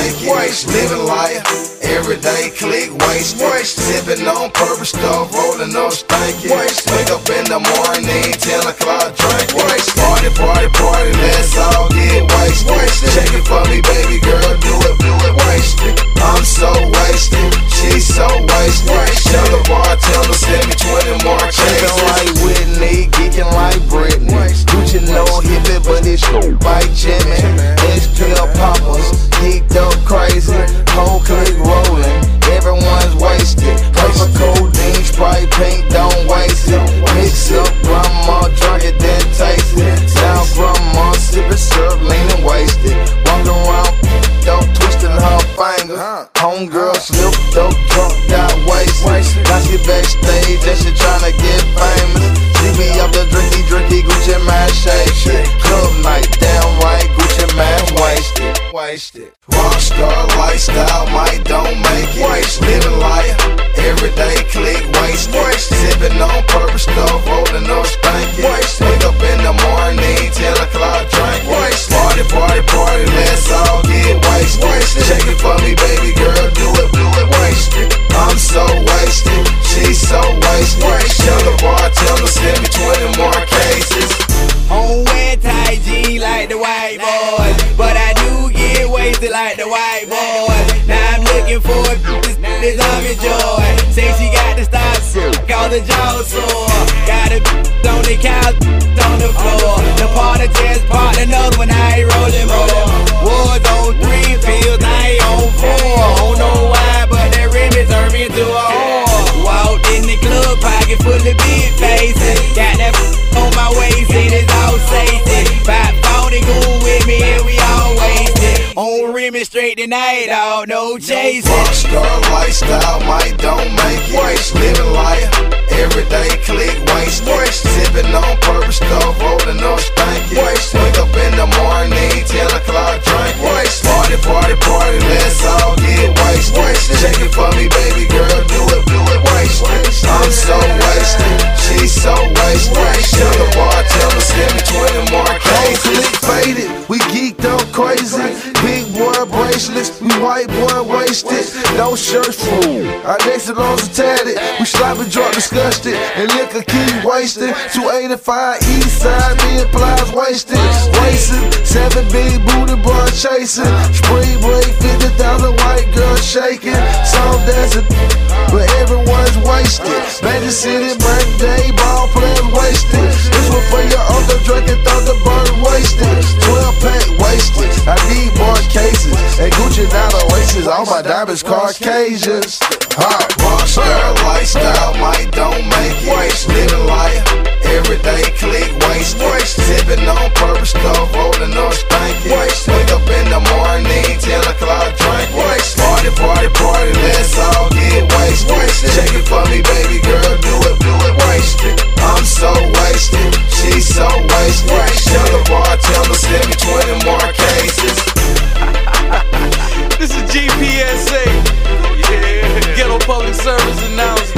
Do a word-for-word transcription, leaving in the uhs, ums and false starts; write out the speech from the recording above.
make it. Wasted. Living life, everyday click, waste. Wasted. Sipping on purpose stuff, rolling up stanky. Wasted. Wake up in the morning, ten o'clock drink. Wasted. Party, party, party, let's all get wasted. Wasted. Check it for me, baby girl, do it, do it. Wasted. I'm so wasted, she's so wasted. Wasted. Tell the bartender, send me twenty more cases. Geeking like Whitney, geeking like Britney. Gucci no hippie, but it's like Jimmy. X-Pill poppers, geeked up crazy. Whole clique rolling, everyone's wasted. Paper codeine, Sprite pink, don't waste it. Mix up grandma, drunk it, then taste it. Now grandma, sipping syrup, leaning wasted. Walking around, dope, twisting her finger. Homegirl slipped up, drunk, got wasted. Now she backstage and she tryna get famous. See me up the drinky, drinky, Gucci man shake. Club night, damn right, Gucci man wasted. Wasted. Rockstar lifestyle, might don't make it. Wasted. Living life, everyday click, waste. Wasted. Sipping on purpose stuff, rolling up stanky. Wasted. Wake up in the morning, ten o'clock drink. Wasted. Party, party, party, let's all get wasted. Wasted. Check it for me, baby girl, do it, do it. Wasted. I'm so wasted, she's so wasted. Wasted. Tell the bartender, send me twenty more cases. On wet tie G like the white boys, but I do get wasted like the white boys. Now I'm looking for a this, this Tommy Joy. Say she got the stop, call the jaw sore. Got a on the couch, on the floor. The party just part another one, I ain't rolling more. Was on three fields, I ain't on four. Don't know why, but that Remy turned me into a whore. Walked in the club, pocket full of big faces. Got that on my waist, and it's all safety. Five forty cool with me, and we all wasted. On Remy straight tonight, all no chasing. Rockstar lifestyle, might don't make it. Wasted. Living life, everyday click, waste. Wasted. Sipping on purpose stuff, rolling up stanky. Wasted. Wake up in the morning, ten o'clock drink. Wasted. Party, party, party, let's all get wasted. Wasted. Check it for me, baby girl, do it, do it. Wasted. I'm so wasted, she's so wasted. Wasted. Tell the bartender, send me twenty more cases. Click faded, we geeked up crazy. Big boy bracelets, we white boy wasted. No shirts full, our next lungs are tatted. We sloppy drunk, disgusted, and liquor keep wasting. two eighty-five east side, me and Plies wasted. Wasted, seven big booty boy chasing. Spring break, fifty thousand white girls shaking. Some dancing, but everyone's wasted. Magic City birthday, ball players wasted. This one for your uncle drinking Thunderbird wasted. twelve pack wasted, I need more cases. And Gucci not Oasis, all my diamonds Caucasians. Hot rockstar lifestyle, might don't make it. Wasted. Living life, everyday click, waste. Wasted. Sipping on purpose stuff, rolling up stanky. Wasted. Wake up in the morning, ten o'clock drink. Wasted. Party, party, party, let's all get wasted. Wasted. Check it for me, baby girl, do it, do it. Wasted. I'm so wasted, she's so wasted. Wasted. Tell the bartender, send me twenty more cases. This is G P S A, yeah. Ghetto Public Service Announcement.